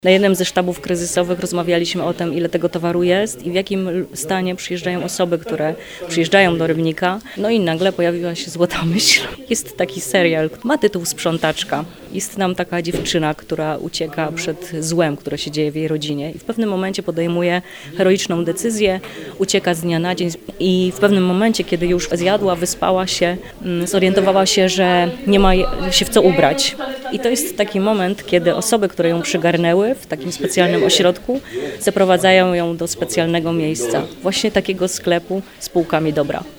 Na jednym ze sztabów kryzysowych rozmawialiśmy o tym, ile tego towaru jest i w jakim stanie przyjeżdżają osoby, które przyjeżdżają do Rybnika. No i nagle pojawiła się złota myśl. Jest taki serial, ma tytuł Sprzątaczka. Jest tam taka dziewczyna, która ucieka przed złem, które się dzieje w jej rodzinie i w pewnym momencie podejmuje heroiczną decyzję, ucieka z dnia na dzień i w pewnym momencie, kiedy już zjadła, wyspała się, zorientowała się, że nie ma się w co ubrać. I to jest taki moment, kiedy osoby, które ją przygarnęły w takim specjalnym ośrodku, zaprowadzają ją do specjalnego miejsca, właśnie takiego sklepu z półkami dobra.